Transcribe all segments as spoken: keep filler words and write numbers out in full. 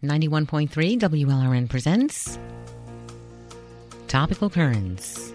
ninety-one point three W L R N presents Topical Currents.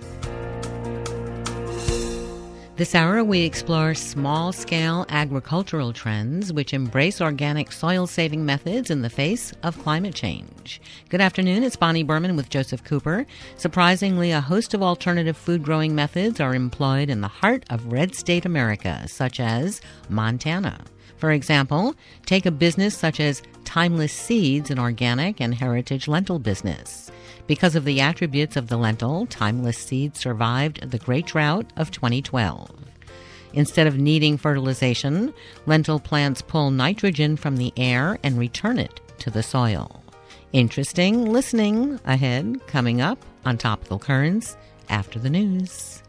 This hour, we explore small-scale agricultural trends which embrace organic soil-saving methods in the face of climate change. Good afternoon, it's Bonnie Berman with Joseph Cooper. Surprisingly, a host of alternative food-growing methods are employed in the heart of red state America, such as Montana. For example, take a business such as Timeless Seeds, an organic and heritage lentil business. Because of the attributes of the lentil, Timeless Seeds survived the Great Drought of twenty twelve. Instead of needing fertilization, lentil plants pull nitrogen from the air and return it to the soil. Interesting listening ahead, coming up on Topical Currents after the news.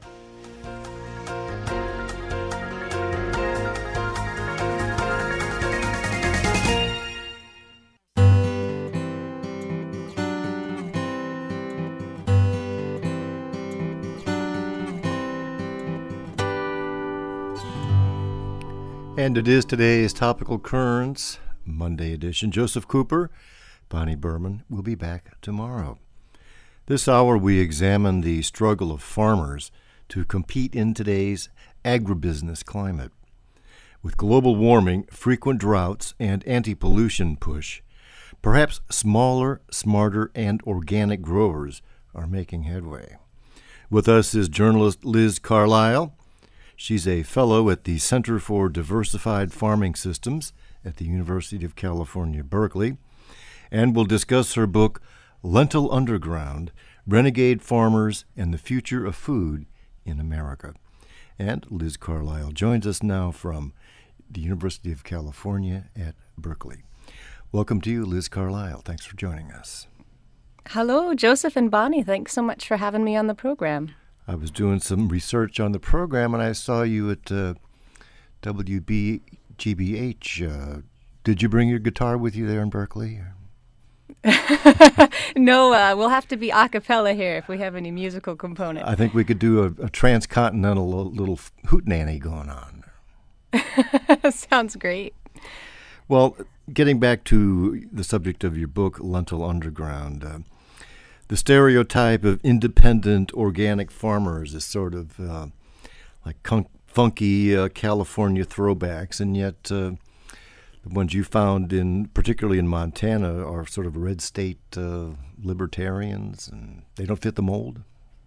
And it is today's Topical Currents, Monday edition. Joseph Cooper, Bonnie Berman will be back tomorrow. This hour we examine the struggle of farmers to compete in today's agribusiness climate. With global warming, frequent droughts, and anti-pollution push, perhaps smaller, smarter, and organic growers are making headway. With us is journalist Liz Carlisle. She's a fellow at the Center for Diversified Farming Systems at the University of California, Berkeley, and will discuss her book, Lentil Underground, Renegade Farmers and the Future of Food in America. And Liz Carlisle joins us now from the University of California at Berkeley. Welcome to you, Liz Carlisle. Thanks for joining us. Hello, Joseph and Bonnie. Thanks so much for having me on the program. I was doing some research on the program, and I saw you at uh, W B G B H. Uh, did you bring your guitar with you there in Berkeley? No, uh, we'll have to be a cappella here if we have any musical component. I think we could do a, a transcontinental little hootenanny going on. Sounds great. Well, getting back to the subject of your book, Lentil Underground, uh, the stereotype of independent organic farmers is sort of uh, like con- funky uh, California throwbacks, and yet uh, the ones you found in, particularly in Montana, are sort of red state uh, libertarians, and they don't fit the mold.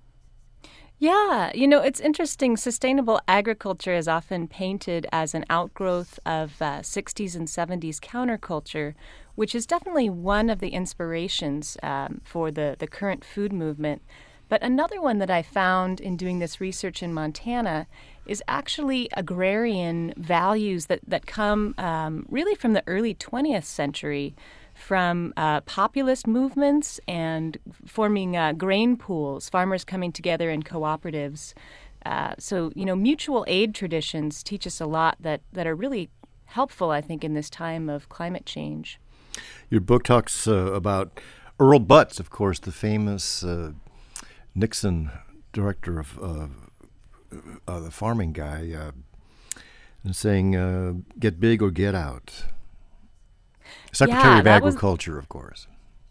Yeah, you know, it's interesting. Sustainable agriculture is often painted as an outgrowth of uh, sixties and seventies counterculture, which is definitely one of the inspirations um, for the, the current food movement. But another one that I found in doing this research in Montana is actually agrarian values that, that come um, really from the early twentieth century, from uh, populist movements and forming uh, grain pools, farmers coming together in cooperatives. Uh, so, you know, mutual aid traditions teach us a lot that, that are really helpful, I think, in this time of climate change. Your book talks uh, about Earl Butz, of course, the famous uh, Nixon director of uh, uh, the farming guy, uh, and saying, uh, get big or get out. Secretary yeah, of Agriculture, was, of course.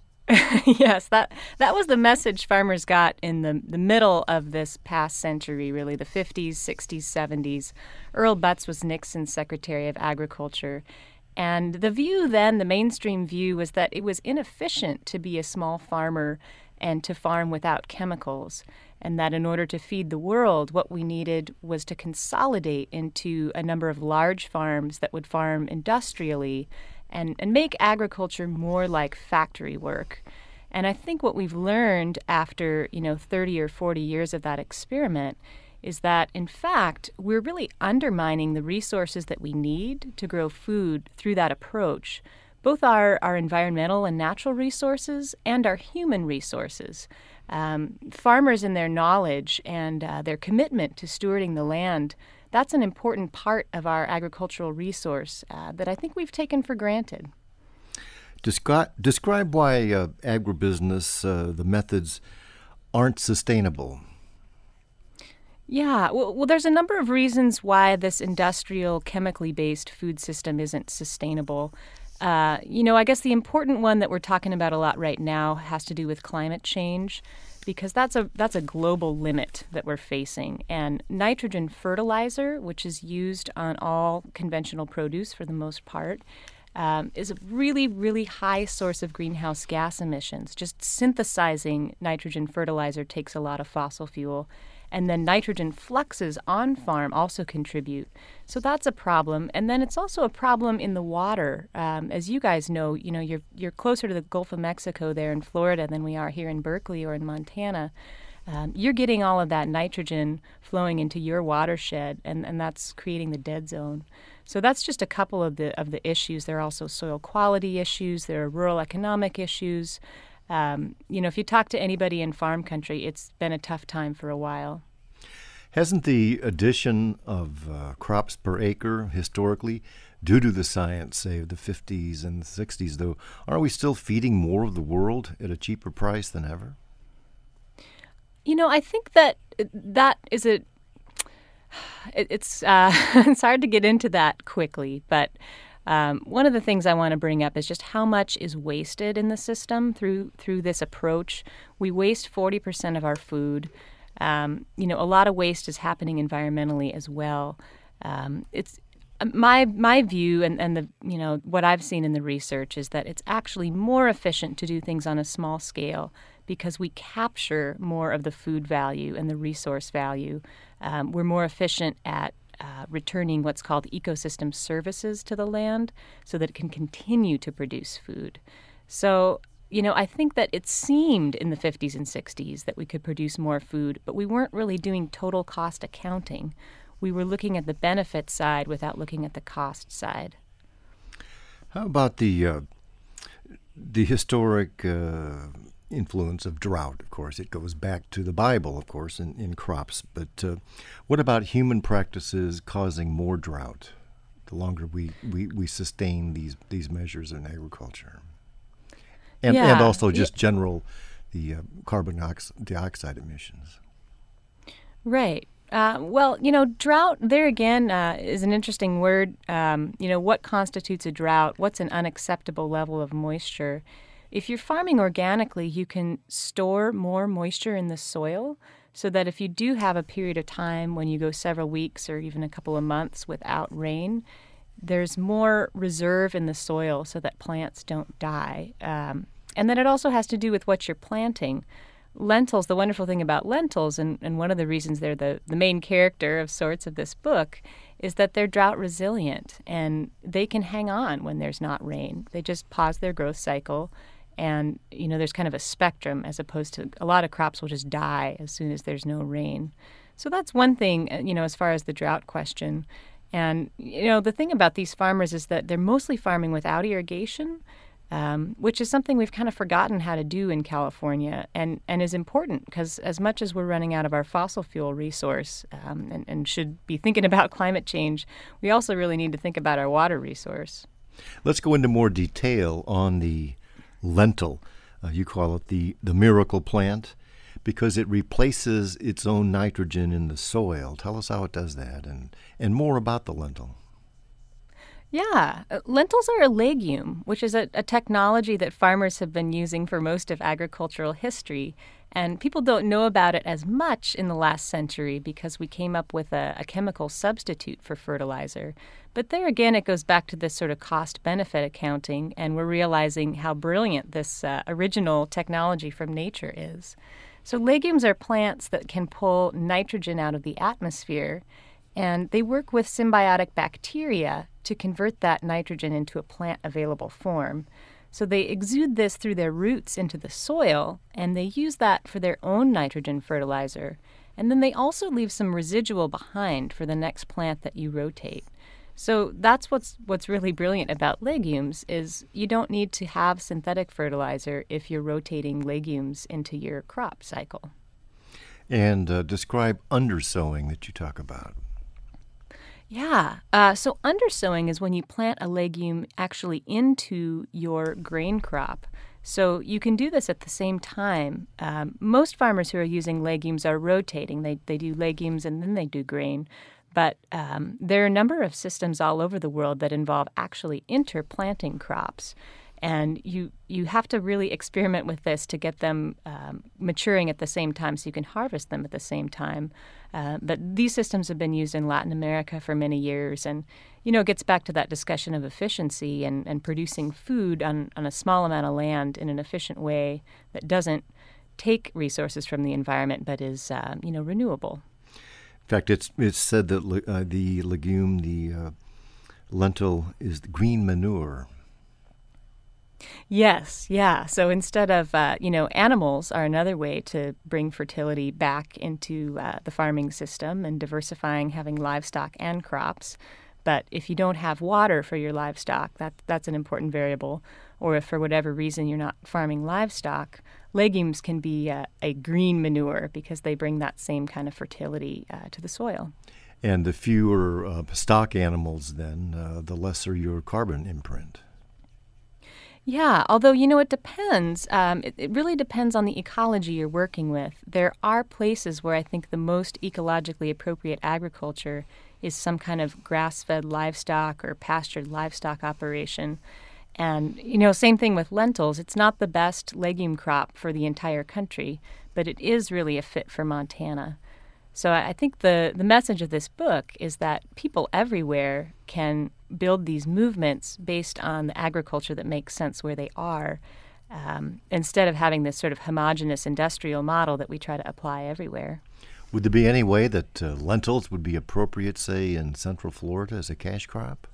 Yes, that that was the message farmers got in the, the middle of this past century, really, the fifties, sixties, seventies. Earl Butz was Nixon's Secretary of Agriculture. And the view then, the mainstream view, was that it was inefficient to be a small farmer and to farm without chemicals, and that in order to feed the world, what we needed was to consolidate into a number of large farms that would farm industrially and, and make agriculture more like factory work. And I think what we've learned after, you know, thirty or forty years of that experiment is that, in fact, we're really undermining the resources that we need to grow food through that approach, both our, our environmental and natural resources and our human resources. Um, farmers and their knowledge and uh, their commitment to stewarding the land, that's an important part of our agricultural resource uh, that I think we've taken for granted. Describe, describe why uh, agribusiness, uh, the methods, aren't sustainable. Yeah, well, well, there's a number of reasons why this industrial, chemically based food system isn't sustainable. Uh, you know, I guess the important one that we're talking about a lot right now has to do with climate change, because that's a that's a global limit that we're facing. And nitrogen fertilizer, which is used on all conventional produce for the most part, um, is a really, really high source of greenhouse gas emissions. Just synthesizing nitrogen fertilizer takes a lot of fossil fuel. And then nitrogen fluxes on farm also contribute. So that's a problem. And then it's also a problem in the water. Um, as you guys know, you know, you're you're closer to the Gulf of Mexico there in Florida than we are here in Berkeley or in Montana. Um, you're getting all of that nitrogen flowing into your watershed, and, and that's creating the dead zone. So that's just a couple of the of the issues. There are also soil quality issues. There are rural economic issues. Um, you know, if you talk to anybody in farm country, it's been a tough time for a while. Hasn't the addition of uh, crops per acre historically, due to the science, say, of the fifties and the sixties, though, aren't we still feeding more of the world at a cheaper price than ever? You know, I think that that is a, it, it's, uh, it's hard to get into that quickly, but Um, one of the things I want to bring up is just how much is wasted in the system through through this approach. We waste forty percent of our food. Um, you know, a lot of waste is happening environmentally as well. Um, it's my my view, and, and the you know what I've seen in the research is that it's actually more efficient to do things on a small scale because we capture more of the food value and the resource value. Um, we're more efficient at Uh, returning what's called ecosystem services to the land so that it can continue to produce food. So, you know, I think that it seemed in the fifties and sixties that we could produce more food, but we weren't really doing total cost accounting. We were looking at the benefit side without looking at the cost side. How about the uh, the historic uh, influence of drought? Of course, it goes back to the Bible, of course, in, in crops. But uh, what about human practices causing more drought the longer we, we, we sustain these, these measures in agriculture? And, yeah. and also just general the uh, carbon dioxide emissions. Right. Uh, well, you know, drought, there again, uh, is an interesting word. Um, you know, what constitutes a drought? What's an unacceptable level of moisture? If you're farming organically, you can store more moisture in the soil so that if you do have a period of time when you go several weeks or even a couple of months without rain, there's more reserve in the soil so that plants don't die. Um, and then it also has to do with what you're planting. Lentils, the wonderful thing about lentils, and, and one of the reasons they're the, the main character of sorts of this book, is that they're drought resilient and they can hang on when there's not rain. They just pause their growth cycle. And, you know, there's kind of a spectrum as opposed to a lot of crops will just die as soon as there's no rain. So that's one thing, you know, as far as the drought question. And, you know, the thing about these farmers is that they're mostly farming without irrigation, um, which is something we've kind of forgotten how to do in California and, and is important because as much as we're running out of our fossil fuel resource um, and, and should be thinking about climate change, we also really need to think about our water resource. Let's go into more detail on the lentil. Uh, you call it the, the miracle plant because it replaces its own nitrogen in the soil. Tell us how it does that and, and more about the lentil. Yeah, uh, lentils are a legume, which is a, a technology that farmers have been using for most of agricultural history. And people don't know about it as much in the last century because we came up with a, a chemical substitute for fertilizer. But there again, it goes back to this sort of cost-benefit accounting, and we're realizing how brilliant this uh, original technology from nature is. So legumes are plants that can pull nitrogen out of the atmosphere, and they work with symbiotic bacteria to convert that nitrogen into a plant-available form. So they exude this through their roots into the soil, and they use that for their own nitrogen fertilizer. And then they also leave some residual behind for the next plant that you rotate. So that's what's what's really brilliant about legumes is you don't need to have synthetic fertilizer if you're rotating legumes into your crop cycle. And uh, describe undersowing that you talk about. Yeah. Uh, so undersowing is when you plant a legume actually into your grain crop. So you can do this at the same time. Um, most farmers who are using legumes are rotating. They they do legumes and then they do grain. But um, there are a number of systems all over the world that involve actually interplanting crops. And you you have to really experiment with this to get them um, maturing at the same time so you can harvest them at the same time. Uh, but these systems have been used in Latin America for many years. And, you know, it gets back to that discussion of efficiency and, and producing food on, on a small amount of land in an efficient way that doesn't take resources from the environment but is, uh, you know, renewable. In fact, it's it's said that le- uh, the legume, the uh, lentil, is the green manure. Yes, yeah. So instead of, uh, you know, animals are another way to bring fertility back into uh, the farming system and diversifying, having livestock and crops. But if you don't have water for your livestock, that, that's an important variable. Or if for whatever reason you're not farming livestock, legumes can be uh, a green manure because they bring that same kind of fertility uh, to the soil. And the fewer uh, stock animals, then, uh, the lesser your carbon imprint. Yeah, although, you know, it depends. Um, it, it really depends on the ecology you're working with. There are places where I think the most ecologically appropriate agriculture is some kind of grass-fed livestock or pastured livestock operation. And, you know, same thing with lentils. It's not the best legume crop for the entire country, but it is really a fit for Montana. So I think the, the message of this book is that people everywhere can build these movements based on the agriculture that makes sense where they are, um, instead of having this sort of homogeneous industrial model that we try to apply everywhere. Would there be any way that uh, lentils would be appropriate, say, in Central Florida as a cash crop?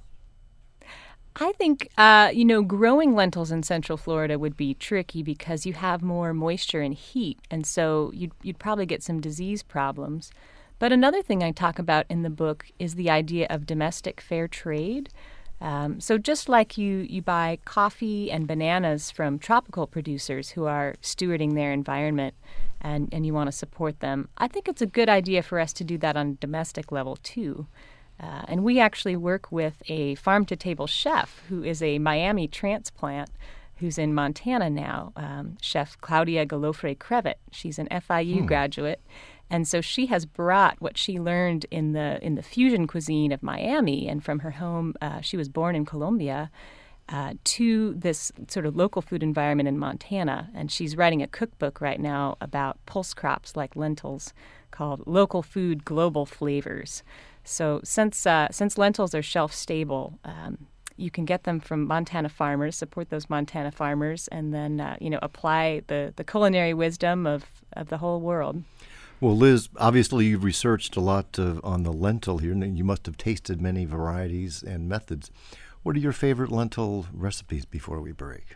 I think, uh, you know, growing lentils in Central Florida would be tricky because you have more moisture and heat, and so you'd, you'd probably get some disease problems. But another thing I talk about in the book is the idea of domestic fair trade. Um, so just like you, you buy coffee and bananas from tropical producers who are stewarding their environment and, and you want to support them, I think it's a good idea for us to do that on a domestic level too. Uh, and we actually work with a farm-to-table chef who is a Miami transplant who's in Montana now, um, Chef Claudia Galofre-Crevet. She's an F I U hmm. graduate. And so she has brought what she learned in the in the fusion cuisine of Miami and from her home, uh, she was born in Colombia, uh, to this sort of local food environment in Montana. And she's writing a cookbook right now about pulse crops like lentils called Local Food Global Flavors. So since uh, since lentils are shelf stable, um, you can get them from Montana farmers, support those Montana farmers, and then uh, you know apply the, the culinary wisdom of, of the whole world. Well, Liz, obviously you've researched a lot uh, on the lentil here, and you must have tasted many varieties and methods. What are your favorite lentil recipes before we break?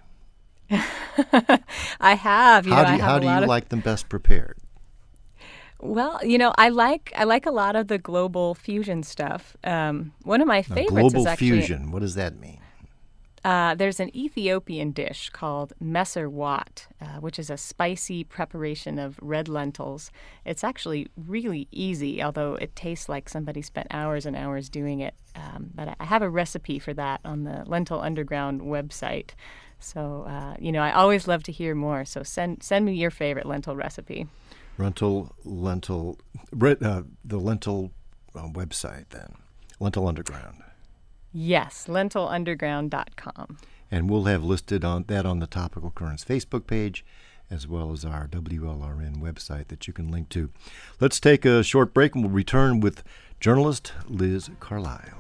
I have. You how know, do you, I have how a do lot you of... like them best prepared? Well, you know, I like I like a lot of the global fusion stuff. Um, one of my now, favorites global is actually fusion. What does that mean? Uh, there's an Ethiopian dish called Messer Wat, uh, which is a spicy preparation of red lentils. It's actually really easy, although it tastes like somebody spent hours and hours doing it. Um, but I have a recipe for that on the Lentil Underground website. So, uh, you know, I always love to hear more. So send send me your favorite lentil recipe. Lentil, lentil, uh, the lentil uh, website then, Lentil Underground. Yes, lentil underground dot com. And we'll have listed on that on the Topical Currents Facebook page, as well as our W L R N website that you can link to. Let's take a short break, and we'll return with journalist Liz Carlisle.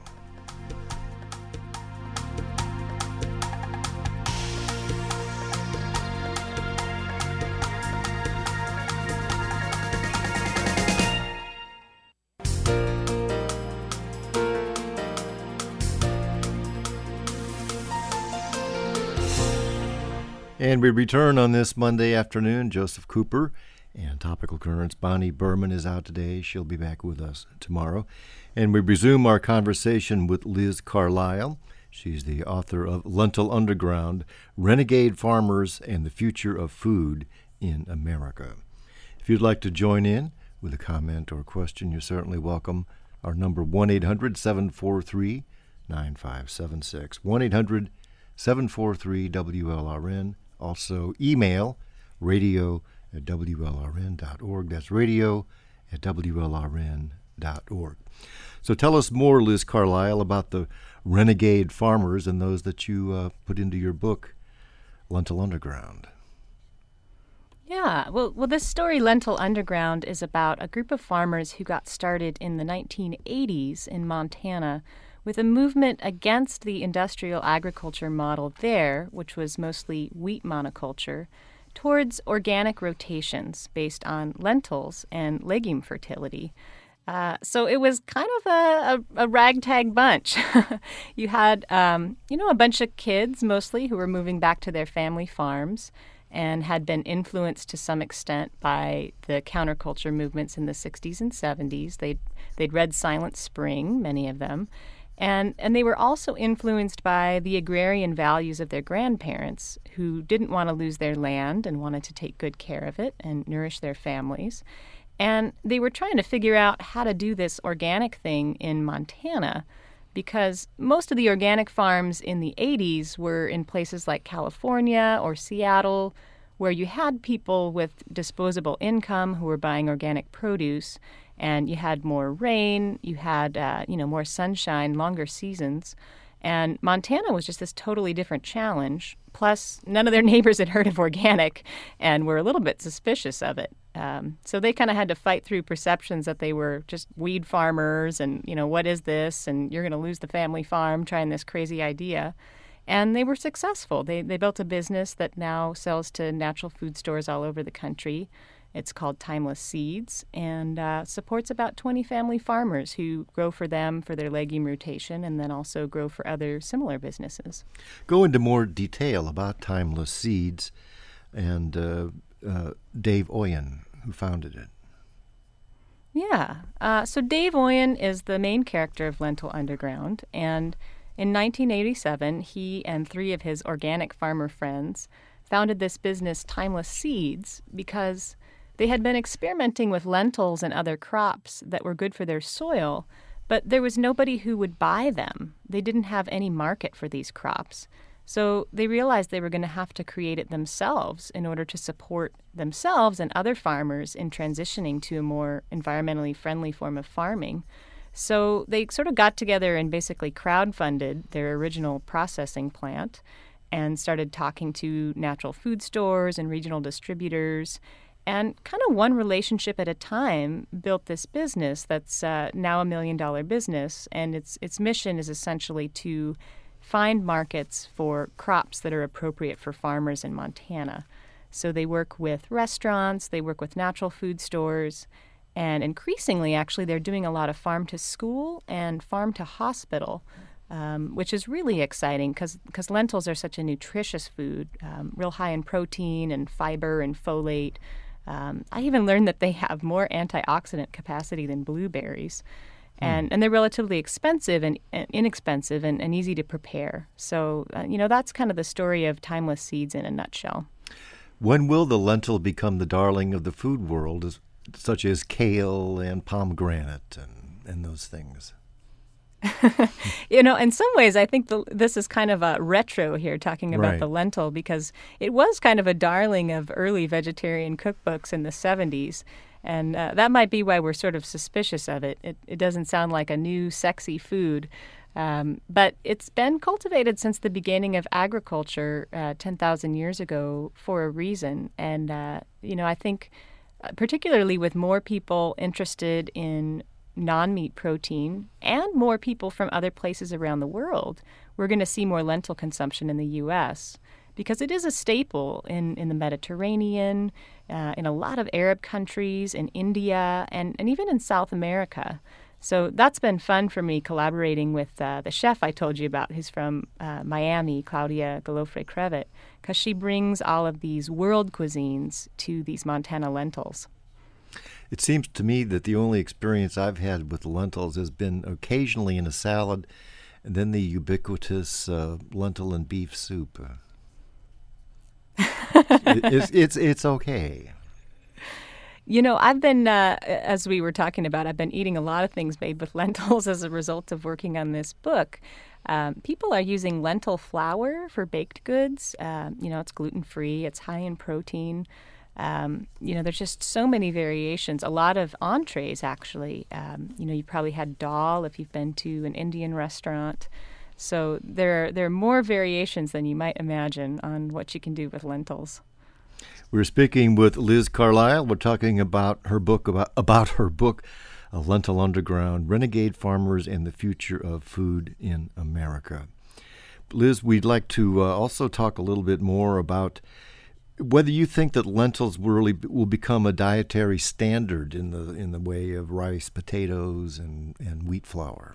And we return on this Monday afternoon. Joseph Cooper and Topical Currents. Bonnie Berman is out today. She'll be back with us tomorrow. And we resume our conversation with Liz Carlisle. She's the author of Lentil Underground, Renegade Farmers and the Future of Food in America. If you'd like to join in with a comment or question, you're certainly welcome. Our number, one eight hundred seven four three nine five seven six. one eight hundred seven four three W L R N. Also, email radio at W L R N dot org. That's radio at W L R N dot org. So tell us more, Liz Carlisle, about the renegade farmers and those that you uh, put into your book, Lentil Underground. Yeah, well, well, this story, Lentil Underground, is about a group of farmers who got started in the nineteen eighties in Montana with a movement against the industrial agriculture model there, which was mostly wheat monoculture, towards organic rotations based on lentils and legume fertility. Uh, so it was kind of a, a, a ragtag bunch. You had, um, you know, a bunch of kids mostly who were moving back to their family farms and had been influenced to some extent by the counterculture movements in the sixties and seventies. They'd, they'd read Silent Spring, many of them. And, and they were also influenced by the agrarian values of their grandparents, who didn't want to lose their land and wanted to take good care of it and nourish their families. And they were trying to figure out how to do this organic thing in Montana, because most of the organic farms in the eighties were in places like California or Seattle, where you had people with disposable income who were buying organic produce, and you had more rain, you had uh, you know more sunshine, longer seasons. And Montana was just this totally different challenge. Plus, none of their neighbors had heard of organic and were a little bit suspicious of it. Um, so they kind of had to fight through perceptions that they were just weed farmers and, you know, what is this? And you're going to lose the family farm trying this crazy idea. And they were successful. They, they built a business that now sells to natural food stores all over the country. It's called Timeless Seeds, and uh, supports about twenty family farmers who grow for them for their legume rotation and then also grow for other similar businesses. Go into more detail about Timeless Seeds and uh, uh, Dave Oyen, who founded it. Yeah. Uh, so Dave Oyen is the main character of Lentil Underground, and in nineteen eighty-seven, he and three of his organic farmer friends founded this business, Timeless Seeds, because they had been experimenting with lentils and other crops that were good for their soil, but there was nobody who would buy them. They didn't have any market for these crops. So they realized they were going to have to create it themselves in order to support themselves and other farmers in transitioning to a more environmentally friendly form of farming. So they sort of got together and basically crowdfunded their original processing plant and started talking to natural food stores and regional distributors, and kind of one relationship at a time built this business that's uh, now a million-dollar business, and its its mission is essentially to find markets for crops that are appropriate for farmers in Montana. So they work with restaurants, they work with natural food stores, and increasingly, actually, they're doing a lot of farm-to-school and farm-to-hospital, um, which is really exciting because because lentils are such a nutritious food, um, real high in protein and fiber and folate. Um, I even learned that they have more antioxidant capacity than blueberries. And, mm. and they're relatively expensive and, and inexpensive and, and easy to prepare. So, uh, you know, that's kind of the story of Timeless Seeds in a nutshell. When will the lentil become the darling of the food world, as, such as kale and pomegranate and, and those things? You know, in some ways, I think the, this is kind of a retro here, talking about right. the lentil, because it was kind of a darling of early vegetarian cookbooks in the seventies. And uh, that might be why we're sort of suspicious of it. It, it doesn't sound like a new, sexy food. Um, but it's been cultivated since the beginning of agriculture uh, ten thousand years ago for a reason. And, uh, you know, I think uh, particularly with more people interested in non-meat protein and more people from other places around the world, we're going to see more lentil consumption in the U S because it is a staple in, in the Mediterranean, uh, in a lot of Arab countries, in India, and, and even in South America. So that's been fun for me, collaborating with uh, the chef I told you about, who's from uh, Miami, Claudia Galofre-Crevet, because she brings all of these world cuisines to these Montana lentils. It seems to me that the only experience I've had with lentils has been occasionally in a salad, and then the ubiquitous uh, lentil and beef soup. Uh, it, it's, it's it's okay. You know, I've been, uh, as we were talking about, I've been eating a lot of things made with lentils as a result of working on this book. Um, people are using lentil flour for baked goods. Uh, you know, it's gluten-free, it's high in protein. Um, you know, there's just so many variations, a lot of entrees, actually. Um, you know, you probably had dal if you've been to an Indian restaurant. So there, there are more variations than you might imagine on what you can do with lentils. We're speaking with Liz Carlisle. We're talking about her book, about, about her book, A Lentil Underground, Renegade Farmers and the Future of Food in America. Liz, we'd like to uh, also talk a little bit more about whether you think that lentils really will become a dietary standard in the in the way of rice, potatoes, and, and wheat flour.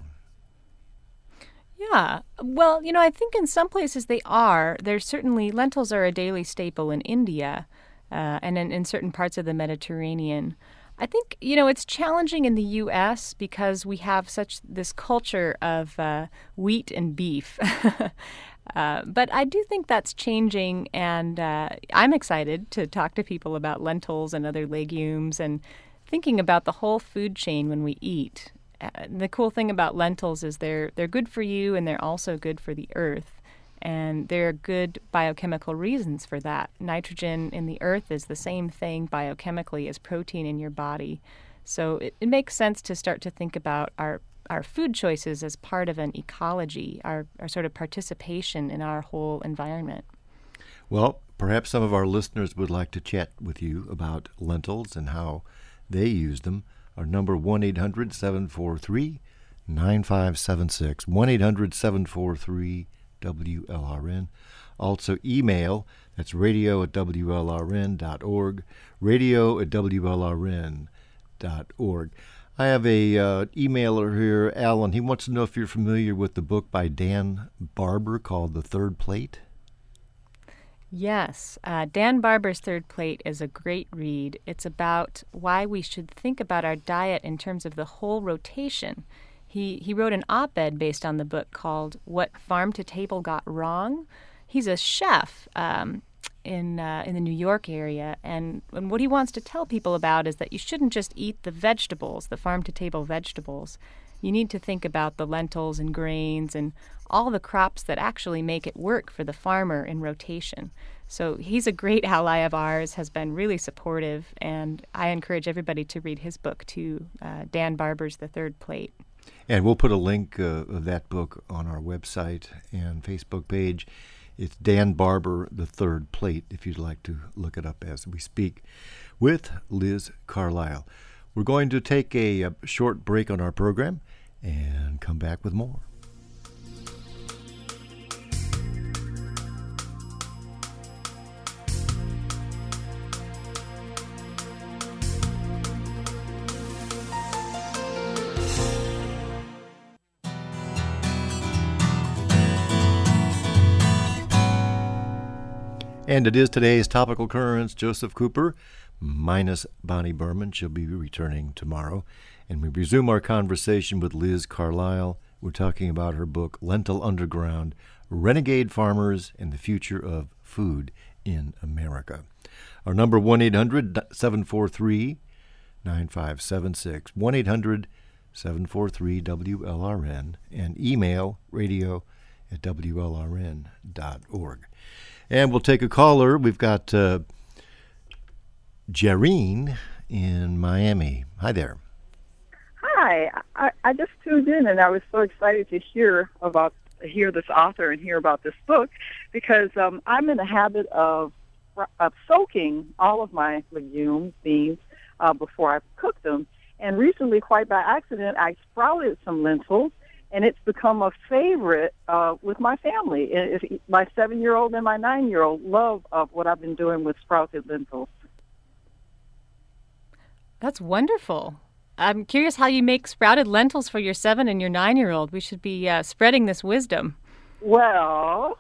Yeah. Well, you know, I think in some places they are. There's certainly, lentils are a daily staple in India uh, and in, in certain parts of the Mediterranean. I think, you know, it's challenging in the U S because we have such this culture of uh, wheat and beef. uh, but I do think that's changing, and uh, I'm excited to talk to people about lentils and other legumes and thinking about the whole food chain when we eat. Uh, the cool thing about lentils is they're they're good for you, and they're also good for the earth. And there are good biochemical reasons for that. Nitrogen in the earth is the same thing biochemically as protein in your body. So it, it makes sense to start to think about our, our food choices as part of an ecology, our, our sort of participation in our whole environment. Well, perhaps some of our listeners would like to chat with you about lentils and how they use them. Our number, one eight hundred seven four three nine five seven six, one eight hundred seven four three W L R N. Also email, that's radio at W L R N dot org, radio at W L R N dot org. I have a uh, emailer here, Alan. He wants to know if you're familiar with the book by Dan Barber called The Third Plate. Yes. Uh, Dan Barber's Third Plate is a great read. It's about why we should think about our diet in terms of the whole rotation. He he wrote an op-ed based on the book called What Farm to Table Got Wrong. He's a chef um, in uh, in the New York area, and, and what he wants to tell people about is that you shouldn't just eat the vegetables, the farm-to-table vegetables. You need to think about the lentils and grains and all the crops that actually make it work for the farmer in rotation. So he's a great ally of ours, has been really supportive, and I encourage everybody to read his book too, uh, Dan Barber's The Third Plate. And we'll put a link uh, of that book on our website and Facebook page. It's Dan Barber, The Third Plate, if you'd like to look it up as we speak, with Liz Carlisle. We're going to take a, a short break on our program and come back with more. And it is today's Topical Currents. Joseph Cooper, minus Bonnie Berman. She'll be returning tomorrow. And we resume our conversation with Liz Carlisle. We're talking about her book, Lentil Underground, Renegade Farmers and the Future of Food in America. Our number, one eight hundred seven four three nine five seven six, one eight hundred seven four three W L R N, and email radio at W L R N dot org. And we'll take a caller. We've got uh, Jareen in Miami. Hi there. Hi. I, I just tuned in, and I was so excited to hear about hear this author and hear about this book because um, I'm in the habit of, of soaking all of my legumes, beans, uh, before I cook them. And recently, quite by accident, I sprouted some lentils, and it's become a favorite uh, with my family. It, it, my seven-year-old and my nine-year-old love of what I've been doing with sprouted lentils. That's wonderful. I'm curious how you make sprouted lentils for your seven and your nine-year-old. We should be uh, spreading this wisdom. Well,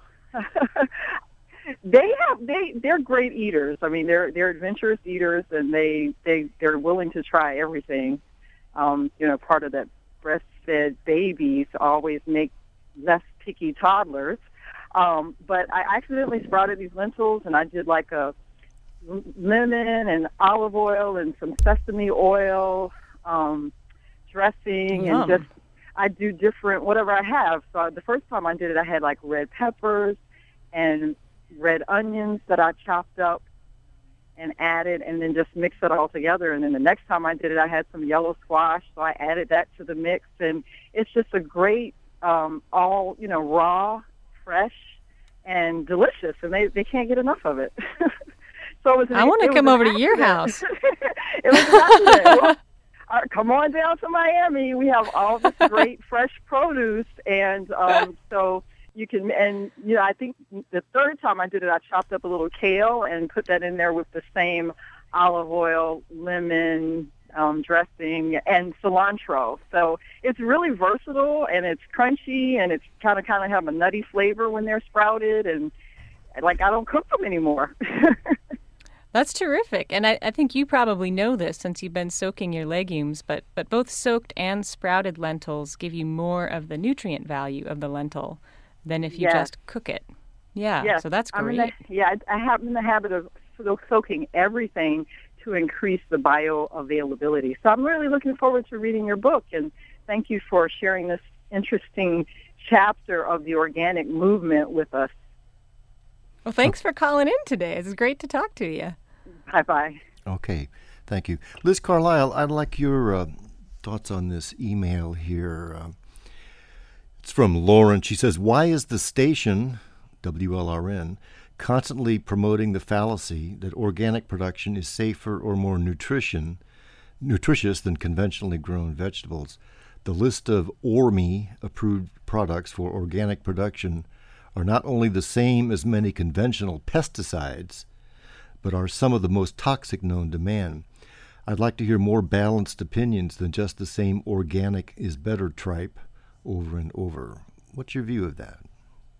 they have they they're great eaters. I mean, they're they're adventurous eaters, and they they they're willing to try everything. Um, you know, part of that breastfed babies always make less picky toddlers. Um, but I accidentally sprouted these lentils, and I did like a lemon and olive oil and some sesame oil um, dressing. Yum. And just I do different whatever I have. So the first time I did it, I had like red peppers and red onions that I chopped up, and add it and then just mix it all together. And then the next time I did it, I had some yellow squash, so I added that to the mix. And it's just a great, um, all, you know, raw, fresh, and delicious. And they, they can't get enough of it. So it was an, I want to come over to your house. It was an accident. Well, uh, come on down to Miami. We have all this great fresh produce. And um, so... You can, and you know, I think the third time I did it, I chopped up a little kale and put that in there with the same olive oil, lemon um, dressing, and cilantro. So it's really versatile, and it's crunchy, and it's kind of kind of have a nutty flavor when they're sprouted. And like I don't cook them anymore. That's terrific. And I, I think you probably know this since you've been soaking your legumes, but, but both soaked and sprouted lentils give you more of the nutrient value of the lentil than if you yes. just cook it. Yeah, yes. so that's great. I'm in the, yeah, I have in the habit of soaking everything to increase the bioavailability. So I'm really looking forward to reading your book, and thank you for sharing this interesting chapter of the organic movement with us. Well, thanks for calling in today. It's great to talk to you. Bye-bye. Okay, thank you. Liz Carlisle, I'd like your uh, thoughts on this email here. Uh, It's from Lauren. She says, why is the station, W L R N, constantly promoting the fallacy that organic production is safer or more nutrition, nutritious than conventionally grown vegetables? The list of O R M E approved products for organic production are not only the same as many conventional pesticides, but are some of the most toxic known to man. I'd like to hear more balanced opinions than just the same organic is better tripe over and over. What's your view of that?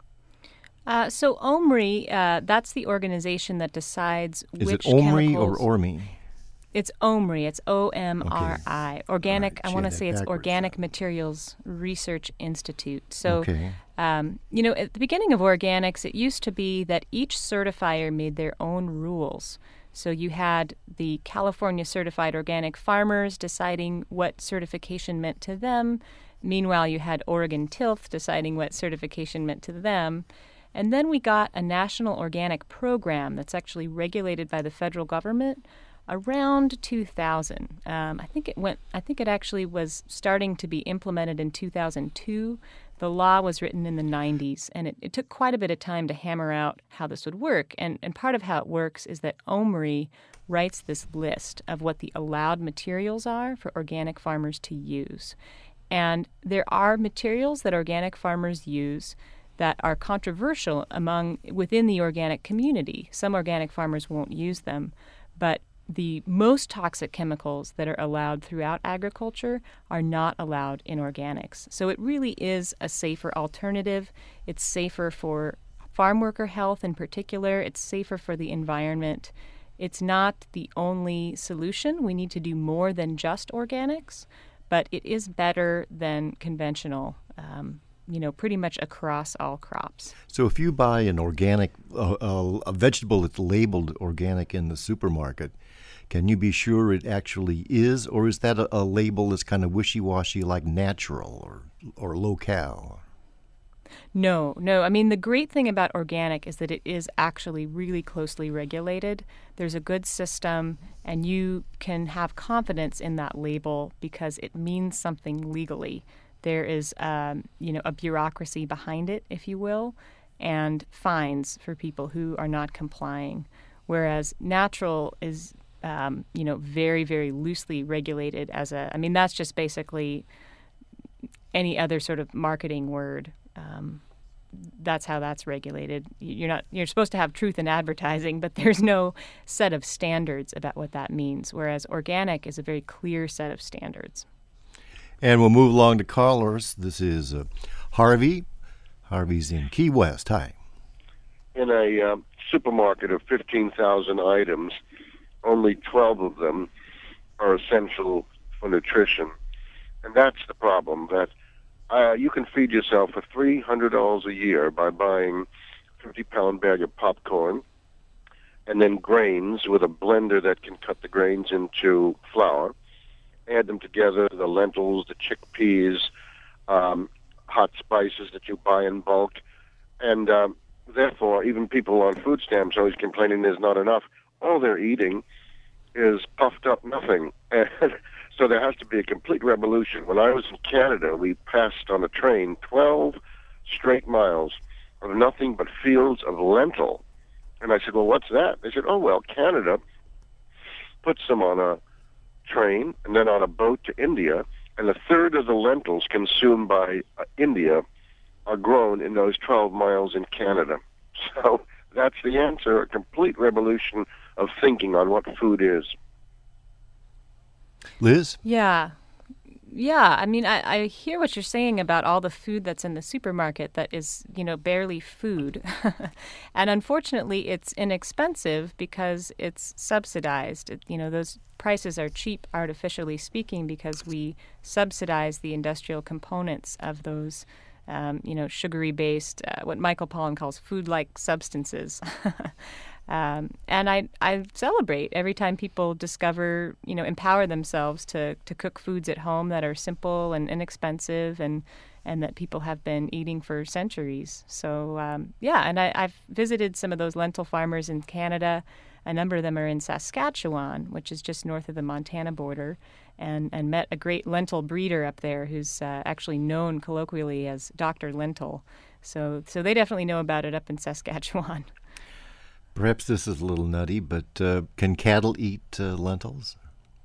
Uh, so O M R I, uh, that's the organization that decides Is which it O M R I chemicals... or O R M E? It's O M R I. It's O M R I. Okay. Organic, right. I want to She say had that it's backwards, Organic yeah. Materials Research Institute. So, okay. um, you know, at the beginning of organics, it used to be that each certifier made their own rules. So you had the California Certified Organic Farmers deciding what certification meant to them. Meanwhile, you had Oregon Tilth deciding what certification meant to them. And then we got a national organic program that's actually regulated by the federal government around two thousand. Um, I think it went. I think it actually was starting to be implemented in two thousand two. The law was written in the nineties, and it, it took quite a bit of time to hammer out how this would work. And, and part of how it works is that O M R I writes this list of what the allowed materials are for organic farmers to use. And there are materials that organic farmers use that are controversial among within the organic community. Some organic farmers won't use them, but the most toxic chemicals that are allowed throughout agriculture are not allowed in organics. So it really is a safer alternative. It's safer for farm worker health in particular. It's safer for the environment. It's not the only solution. We need to do more than just organics, but it is better than conventional, um, you know, pretty much across all crops. So if you buy an organic, uh, uh, a vegetable that's labeled organic in the supermarket, can you be sure it actually is, or is that a, a label that's kind of wishy-washy like natural or, or low-cal? No, no. I mean, the great thing about organic is that it is actually really closely regulated. There's a good system, and you can have confidence in that label because it means something legally. There is, um, you know, a bureaucracy behind it, if you will, and fines for people who are not complying. Whereas natural is, um, you know, very, very loosely regulated as a. I mean, that's just basically any other sort of marketing word. Um, that's how that's regulated. You're not. You're supposed to have truth in advertising, but there's no set of standards about what that means. Whereas organic is a very clear set of standards. And we'll move along to callers. This is uh, Harvey. Harvey's in Key West. Hi. In a uh, supermarket of fifteen thousand items, only twelve of them are essential for nutrition. And that's the problem, that uh, you can feed yourself for three hundred dollars a year by buying a fifty-pound bag of popcorn and then grains with a blender that can cut the grains into flour. Add them together, the lentils, the chickpeas, um, hot spices that you buy in bulk. And um, therefore, even people on food stamps are always complaining there's not enough. all they're eating is puffed up nothing. And so there has to be a complete revolution. When I was in Canada, we passed on a train twelve straight miles of nothing but fields of lentil. And I said, well, what's that? They said, oh, well, Canada puts them on a train and then on a boat to India, and a third of the lentils consumed by uh, India are grown in those twelve miles in Canada. So that's the answer, a complete revolution of thinking on what food is. Liz? Yeah. Yeah, I mean, I, I hear what you're saying about all the food that's in the supermarket that is, you know, barely food. And unfortunately, it's inexpensive because it's subsidized. It, you know, those prices are cheap, artificially speaking, because we subsidize the industrial components of those, um, you know, sugary-based, uh, what Michael Pollan calls food-like substances. Um, and I, I celebrate every time people discover, you know, empower themselves to, to cook foods at home that are simple and inexpensive and, and that people have been eating for centuries. So, um, yeah, and I, I've visited some of those lentil farmers in Canada. A number of them are in Saskatchewan, which is just north of the Montana border, and, and met a great lentil breeder up there who's uh, actually known colloquially as Doctor Lentil. So, so they definitely know about it up in Saskatchewan. Perhaps this is a little nutty, but uh, can cattle eat uh, lentils?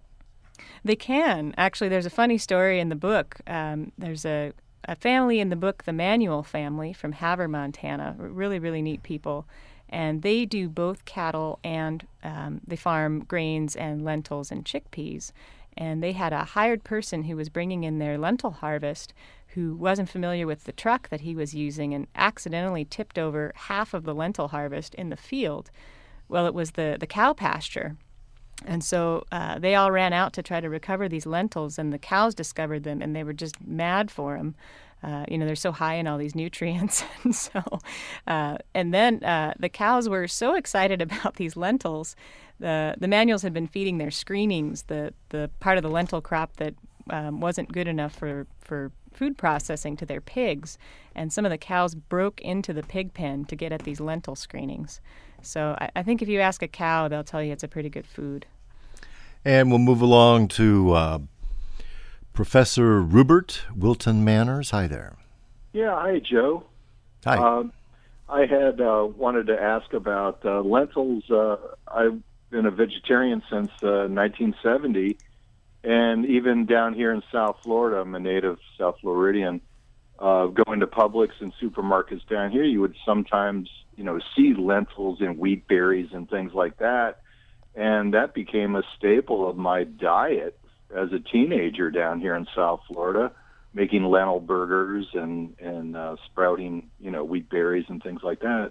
They can. Actually, there's a funny story in the book. Um, there's a, a family in the book, the Manuel family from Havre, Montana. Really, really neat people. And they do both cattle and um, they farm grains and lentils and chickpeas. And they had a hired person who was bringing in their lentil harvest who wasn't familiar with the truck that he was using and accidentally tipped over half of the lentil harvest in the field. Well, it was the, the cow pasture. And so uh, they all ran out to try to recover these lentils, and the cows discovered them, and they were just mad for them. Uh, you know, they're so high in all these nutrients. and so, uh, and then uh, the cows were so excited about these lentils. The the Manuals had been feeding their screenings, the, the part of the lentil crop that um, wasn't good enough for, for food processing, to their pigs. And some of the cows broke into the pig pen to get at these lentil screenings. So I, I think if you ask a cow, they'll tell you it's a pretty good food. And we'll move along to uh, Professor Rupert Wilton Manners. Hi there. Yeah, hi, Joe. Hi. Um, I had uh, wanted to ask about uh, lentils. Uh, I've been a vegetarian since uh, nineteen seventy, and even down here in South Florida, I'm a native South Floridian. Uh, going to Publix and supermarkets down here, you would sometimes, you know, see lentils and wheat berries and things like that. And that became a staple of my diet as a teenager down here in South Florida, making lentil burgers and, and uh, sprouting, you know, wheat berries and things like that.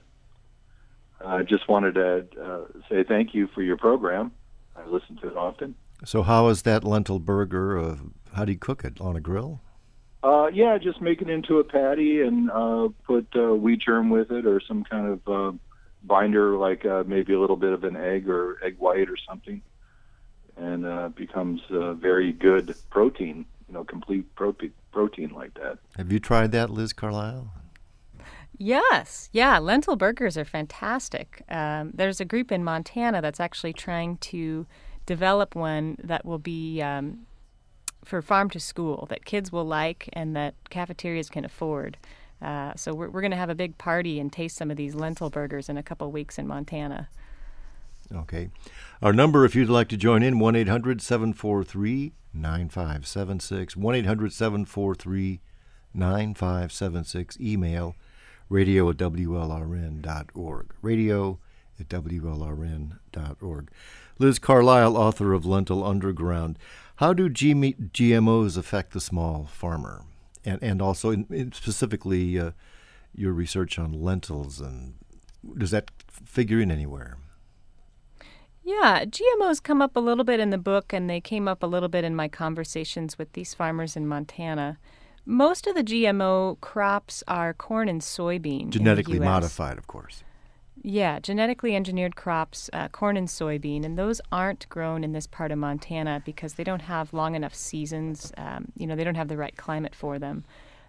I just wanted to uh, say thank you for your program. I listen to it often. So how is that lentil burger? Uh, how do you cook it? On a grill? Uh, yeah, just make it into a patty and uh, put uh, wheat germ with it or some kind of uh, binder, like uh, maybe a little bit of an egg or egg white or something, and uh, becomes a very good protein, you know, complete pro- protein like that. Have you tried that, Liz Carlisle? Yes. Yeah, lentil burgers are fantastic. Um, there's a group in Montana that's actually trying to develop one that will be um, for farm to school, that kids will like and that cafeterias can afford. Uh, so we're, we're going to have a big party and taste some of these lentil burgers in a couple of weeks in Montana. Okay. Our number, if you'd like to join in, one eight hundred seven four three nine five seven six, one eight hundred seven four three nine five seven six. Email radio at W L R N dot org. Radio at W L R N dot org. Liz Carlisle, author of Lentil Underground. How do G- G M Os affect the small farmer? And and also in, in specifically uh, your research on lentils, and does that figure in anywhere? Yeah, G M Os come up a little bit in the book, and they came up a little bit in my conversations with these farmers in Montana. Most of the G M O crops are corn and soybean. Genetically in the U S. modified, of course. Yeah, genetically engineered crops, uh, corn and soybean, and those aren't grown in this part of Montana because they don't have long enough seasons. Um, you know, they don't have the right climate for them.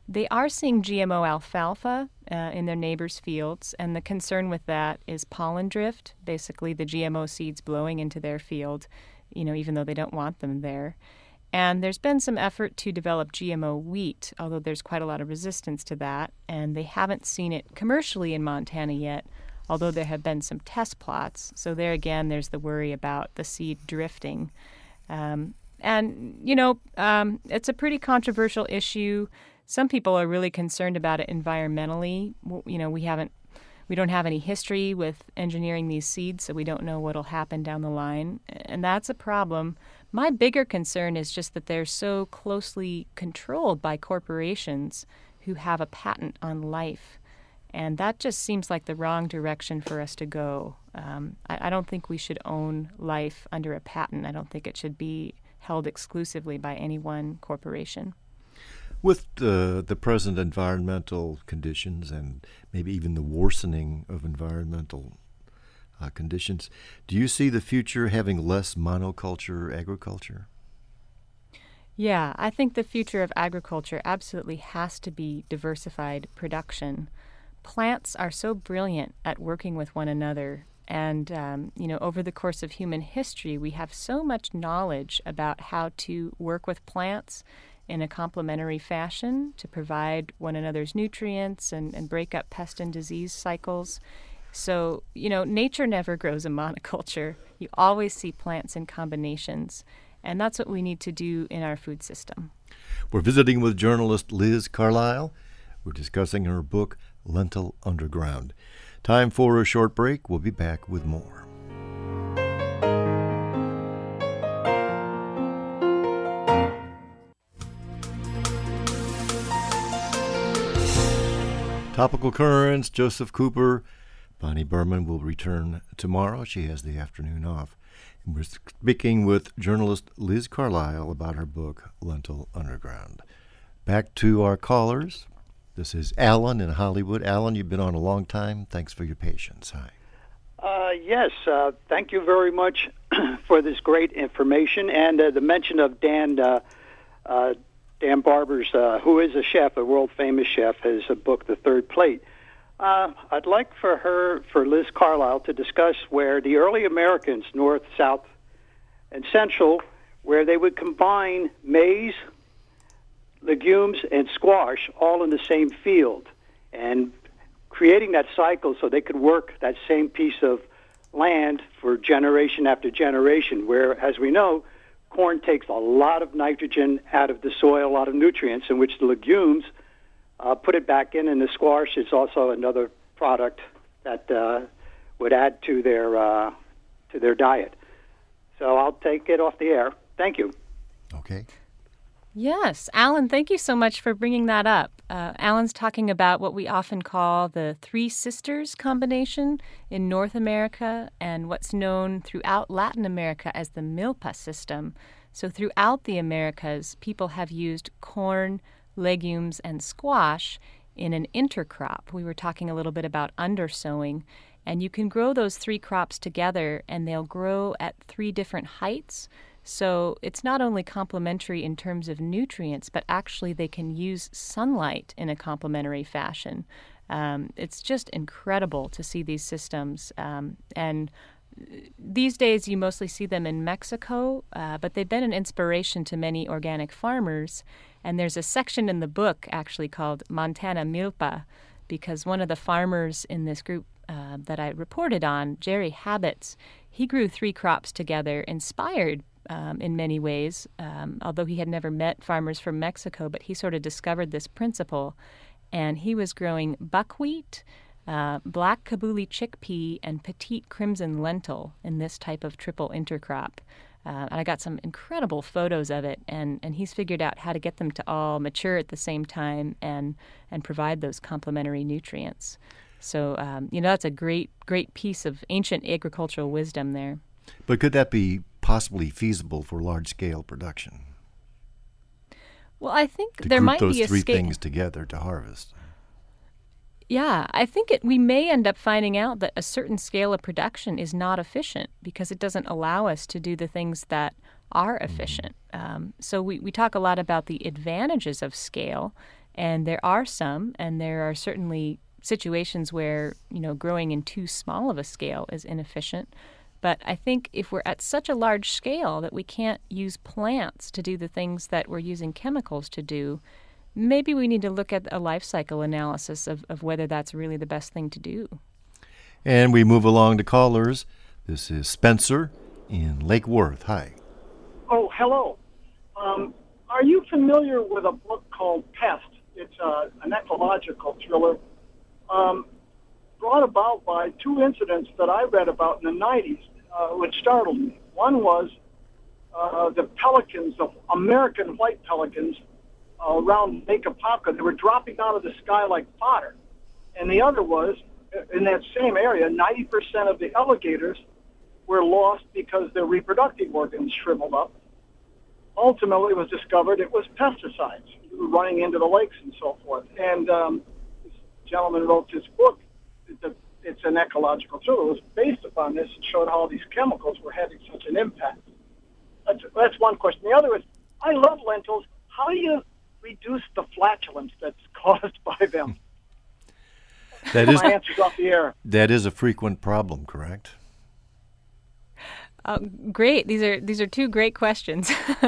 They are seeing G M O alfalfa uh, in their neighbors' fields, and the concern with that is pollen drift, basically the G M O seeds blowing into their field, you know, even though they don't want them there. And there's been some effort to develop G M O wheat, although there's quite a lot of resistance to that, and they haven't seen it commercially in Montana yet, although there have been some test plots. So there again, there's the worry about the seed drifting. Um, and, you know, um, it's a pretty controversial issue. Some people are really concerned about it environmentally. You know, we haven't, we don't have any history with engineering these seeds, so we don't know what'll happen down the line, and that's a problem. My bigger concern is just that they're so closely controlled by corporations who have a patent on life, and that just seems like the wrong direction for us to go. Um, I, I don't think we should own life under a patent. I don't think it should be held exclusively by any one corporation. With the, the present environmental conditions and maybe even the worsening of environmental uh, conditions, do you see the future having less monoculture agriculture? Yeah, I think the future of agriculture absolutely has to be diversified production. Plants are so brilliant at working with one another. And, um, you know, over the course of human history, we have so much knowledge about how to work with plants in a complementary fashion to provide one another's nutrients and, and break up pest and disease cycles. So, you know, nature never grows a monoculture. You always see plants in combinations, and that's what we need to do in our food system. We're visiting with journalist Liz Carlisle. We're discussing her book, Lentil Underground. Time for a short break. We'll be back with more. Topical Currents, Joseph Cooper. Bonnie Berman will return tomorrow. She has the afternoon off. And we're speaking with journalist Liz Carlisle about her book, Lentil Underground. Back to our callers. This is Alan in Hollywood. Alan, you've been on a long time. Thanks for your patience. Hi. Uh, yes, uh, thank you very much for this great information and uh, the mention of Dan uh, uh, Dan Barber's, uh, who is a chef, a world-famous chef, his uh, book, The Third Plate. Uh, I'd like for her, for Liz Carlisle, to discuss where the early Americans, North, South, and Central, where they would combine maize, legumes, and squash all in the same field, and creating that cycle so they could work that same piece of land for generation after generation, where, as we know, corn takes a lot of nitrogen out of the soil, a lot of nutrients, in which the legumes uh, put it back in, and the squash is also another product that uh, would add to their uh, to their diet. So I'll take it off the air. Thank you. Okay. Yes, Alan, thank you so much for bringing that up. Uh, Alan's talking about what we often call the Three Sisters combination in North America and what's known throughout Latin America as the Milpa system. So throughout the Americas, people have used corn, legumes, and squash in an intercrop. We were talking a little bit about undersowing, and you can grow those three crops together, and they'll grow at three different heights. So it's not only complementary in terms of nutrients, but actually they can use sunlight in a complementary fashion. Um, it's just incredible to see these systems. Um, and these days you mostly see them in Mexico, uh, but they've been an inspiration to many organic farmers. And there's a section in the book actually called Montana Milpa, because one of the farmers in this group uh, that I reported on, Jerry Habits, he grew three crops together, inspired Um, in many ways, um, although he had never met farmers from Mexico, but he sort of discovered this principle, and he was growing buckwheat, uh, black kabuli chickpea, and petite crimson lentil in this type of triple intercrop. Uh, and I got some incredible photos of it, and, and he's figured out how to get them to all mature at the same time and, and provide those complementary nutrients. So, um, you know, that's a great, great piece of ancient agricultural wisdom there. But could that be possibly feasible for large-scale production? Well, I think to there group might those be a three scale. things together to harvest. Yeah, I think it, we may end up finding out that a certain scale of production is not efficient because it doesn't allow us to do the things that are efficient. Mm-hmm. Um, so we, we talk a lot about the advantages of scale, And there are some, and there are certainly situations where, you know, growing in too small of a scale is inefficient. But I think if we're at such a large scale that we can't use plants to do the things that we're using chemicals to do, maybe we need to look at a life cycle analysis of, of whether that's really the best thing to do. And we move along to callers. This is Spencer in Lake Worth. Hi. Oh, hello. Um, are you familiar with a book called Pest? It's uh, an ecological thriller um, brought about by two incidents that I read about in the nineties, uh, which startled me. One was uh, the pelicans, the American white pelicans uh, around Lake Apopka. They were dropping out of the sky like fodder. And the other was, in that same area, ninety percent of the alligators were lost because their reproductive organs shriveled up. Ultimately, it was discovered it was pesticides running into the lakes and so forth. And um, this gentleman wrote this book. It's, a, it's an ecological thriller. It was based upon this and showed how these chemicals were having such an impact. That's, that's one question. The other is, I love lentils. How do you reduce the flatulence that's caused by them? That is, My answer's off the air. That is a frequent problem, correct? Uh, great. These are these are two great questions.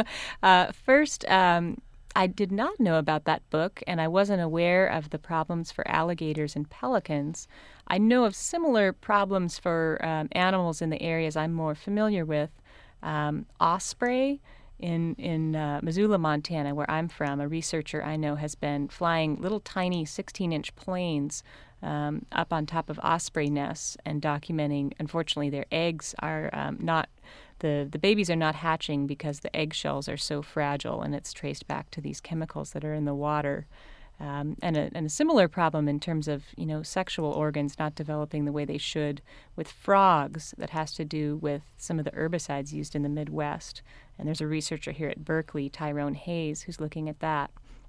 uh, first, um, I did not know about that book, and I wasn't aware of the problems for alligators and pelicans. I know of similar problems for um, animals in the areas I'm more familiar with. Um, osprey in in uh, Missoula, Montana, where I'm from, a researcher I know has been flying little tiny sixteen-inch planes Um, up on top of osprey nests and documenting, unfortunately, their eggs are um, not, the, the babies are not hatching because the eggshells are so fragile, and it's traced back to these chemicals that are in the water. Um, and, a, and a similar problem in terms of, you know, sexual organs not developing the way they should with frogs that has to do with some of the herbicides used in the Midwest. And there's a researcher here at Berkeley, Tyrone Hayes, who's looking at that.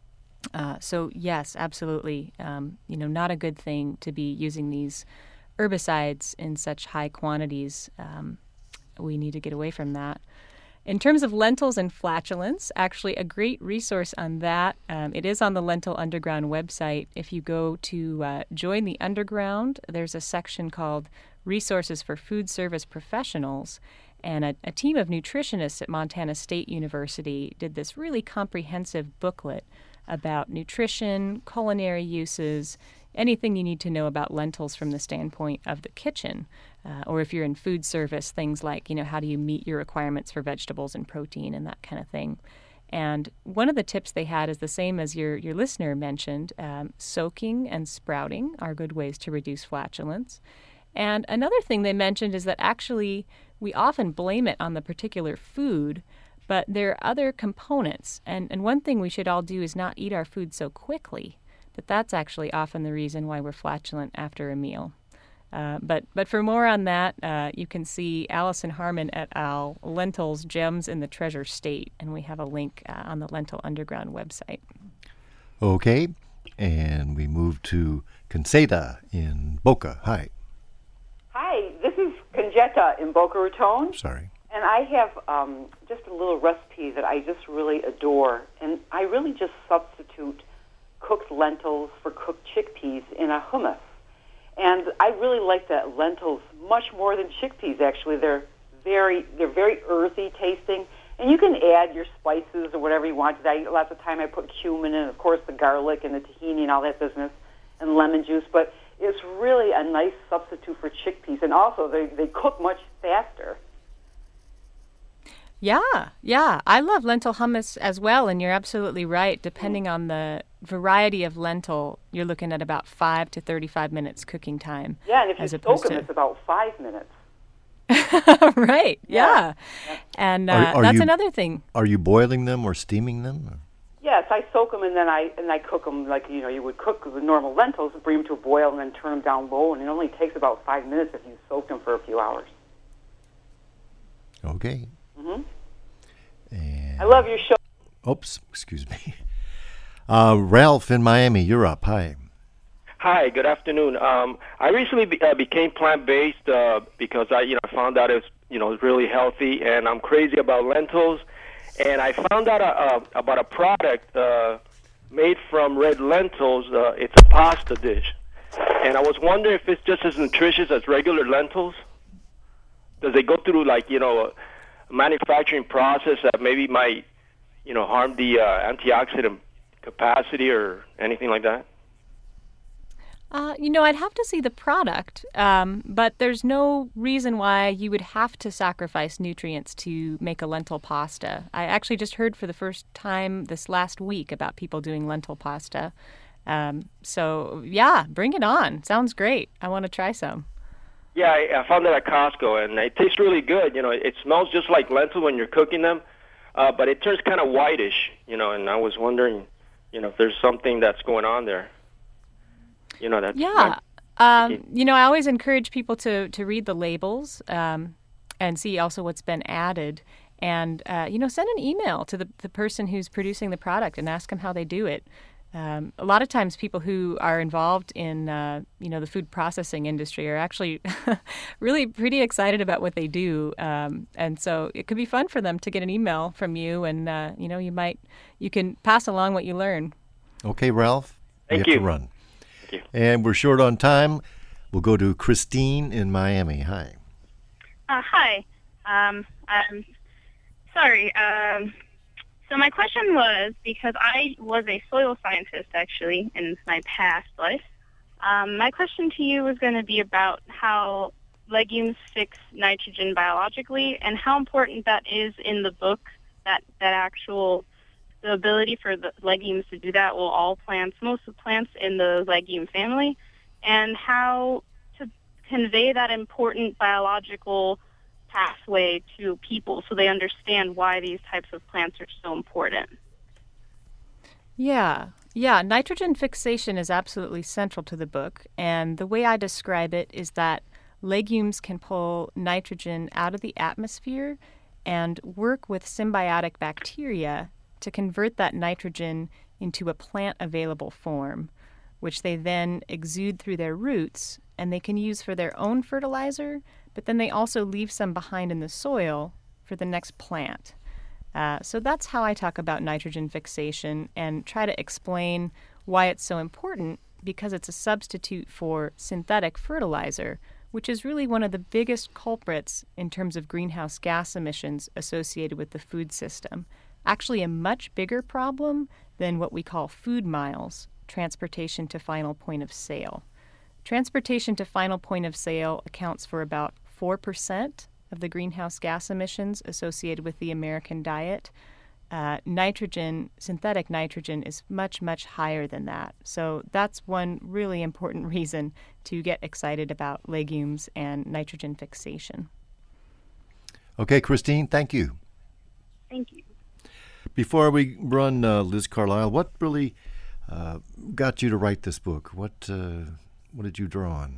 Uh, so yes, absolutely. Um, you know, not a good thing to be using these herbicides in such high quantities. Um, we need to get away from that. In terms of lentils and flatulence, actually a great resource on that. Um, it is on the Lentil Underground website. If you go to uh, Join the Underground, there's a section called Resources for Food Service Professionals. And a, a team of nutritionists at Montana State University did this really comprehensive booklet about nutrition, culinary uses, anything you need to know about lentils from the standpoint of the kitchen. Uh, or if you're in food service, things like, you know, how do you meet your requirements for vegetables and protein and that kind of thing. And one of the tips they had is the same as your, your listener mentioned. Um, soaking and sprouting are good ways to reduce flatulence. And another thing they mentioned is that actually we often blame it on the particular food, but there are other components. And, and one thing we should all do is not eat our food so quickly, that that's actually often the reason why we're flatulent after a meal. Uh, but but for more on that, uh, you can see Allison Harmon et al., Lentils, Gems in the Treasure State, and we have a link uh, on the Lentil Underground website. Okay, and we move to Conceta in Boca. Hi. Hi, this is Conjeta in Boca Raton. Sorry. And I have um, just a little recipe that I just really adore. And I really just substitute cooked lentils for cooked chickpeas in a hummus. And I really like the lentils much more than chickpeas, actually. They're very they're very earthy tasting. And you can add your spices or whatever you want. I, lots of time I put cumin and, of course, the garlic and the tahini and all that business and lemon juice. But it's really a nice substitute for chickpeas. And also, they, they cook much faster. Yeah, yeah. I love lentil hummus as well, and you're absolutely right. Depending on the variety of lentil, you're looking at about five to thirty-five minutes cooking time. Yeah, and if you soak them, to... it's about five minutes. Right, yeah. yeah. And uh, are, are that's you, another thing. Are you boiling them or steaming them? Yes, I soak them, and then I and I cook them like, you know, you would cook the normal lentils, bring them to a boil, and then turn them down low, and it only takes about five minutes if you soak them for a few hours. Okay. Mm-hmm. And I love your show. Oops, excuse me. Uh, Ralph in Miami, you're up. Hi. Hi, good afternoon. Um, I recently be, uh, became plant-based uh, because I, you know, found out it's, you know, really healthy, and I'm crazy about lentils. And I found out uh, uh, about a product uh, made from red lentils. Uh, it's a pasta dish. And I was wondering if it's just as nutritious as regular lentils. Does it go through, like, you know, a manufacturing process that maybe might, you know, harm the uh, antioxidant capacity or anything like that? Uh, you know, I'd have to see the product, um, but there's no reason why you would have to sacrifice nutrients to make a lentil pasta. I actually just heard for the first time this last week about people doing lentil pasta. Um, so, yeah, bring it on. Sounds great. I want to try some. Yeah, I, I found it at Costco, and it tastes really good. You know, it smells just like lentil when you're cooking them, uh, but it turns kind of whitish, you know, and I was wondering, you know, if there's something that's going on there. You know, that's yeah. Um, you know, I always encourage people to, to read the labels um, and see also what's been added. And, uh, you know, send an email to the, the person who's producing the product and ask them how they do it. Um, a lot of times people who are involved in, uh, you know, the food processing industry are actually really pretty excited about what they do. Um, and so it could be fun for them to get an email from you and, uh, you know, you might, you can pass along what you learn. Okay, Ralph. Thank we have you. to run. Thank you. And we're short on time. We'll go to Christine in Miami. Hi. Uh, hi. Um, I'm sorry. Um, so my question was, because I was a soil scientist, actually, in my past life, um, my question to you was going to be about how legumes fix nitrogen biologically and how important that is in the book, that, that actual the ability for the legumes to do that. Well, all plants, most of the plants in the legume family, and how to convey that important biological pathway to people so they understand why these types of plants are so important. Yeah, yeah. Nitrogen fixation is absolutely central to the book. And the way I describe it is that legumes can pull nitrogen out of the atmosphere and work with symbiotic bacteria to convert that nitrogen into a plant-available form, which they then exude through their roots, and they can use for their own fertilizer, but then they also leave some behind in the soil for the next plant. Uh, so that's how I talk about nitrogen fixation and try to explain why it's so important, because it's a substitute for synthetic fertilizer, which is really one of the biggest culprits in terms of greenhouse gas emissions associated with the food system. Actually a much bigger problem than what we call food miles, transportation to final point of sale. Transportation to final point of sale accounts for about four percent of the greenhouse gas emissions associated with the American diet. Uh, nitrogen, synthetic nitrogen, is much, much higher than that. So that's one really important reason to get excited about legumes and nitrogen fixation. Okay, Christine, thank you. Thank you. Before we run, uh, Liz Carlisle, what really uh, got you to write this book? What uh, what did you draw on?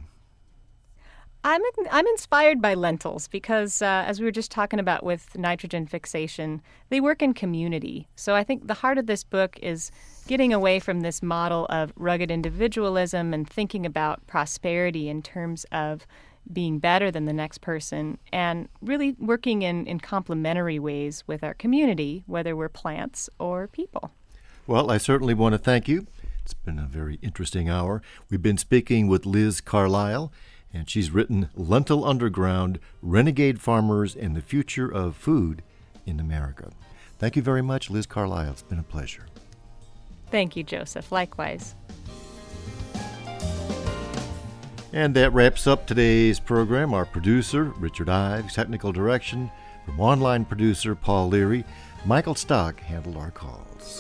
I'm I'm inspired by lentils because, uh, as we were just talking about with nitrogen fixation, they work in community. So I think the heart of this book is getting away from this model of rugged individualism and thinking about prosperity in terms of being better than the next person, and really working in, in complementary ways with our community, whether we're plants or people. Well, I certainly want to thank you. It's been a very interesting hour. We've been speaking with Liz Carlisle, and she's written Lentil Underground, Renegade Farmers and the Future of Food in America. Thank you very much, Liz Carlisle. It's been a pleasure. Thank you, Joseph. Likewise. And that wraps up today's program. Our producer, Richard Ives, technical direction from online producer Paul Leary. Michael Stock handled our calls.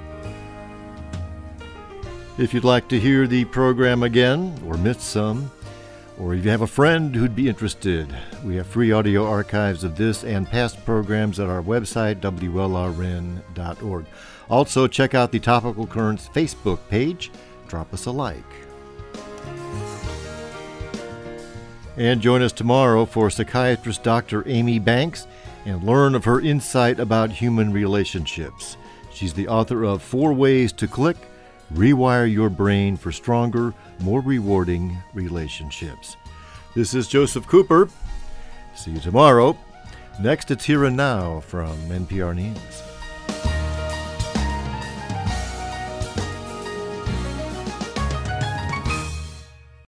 If you'd like to hear the program again or miss some, or if you have a friend who'd be interested, we have free audio archives of this and past programs at our website, W L R N dot org. Also, check out the Topical Currents Facebook page. Drop us a like. And join us tomorrow for psychiatrist Doctor Amy Banks and learn of her insight about human relationships. She's the author of Four Ways to Click, Rewire Your Brain for Stronger, More Rewarding Relationships. This is Joseph Cooper. See you tomorrow. Next, it's Here and Now from N P R News.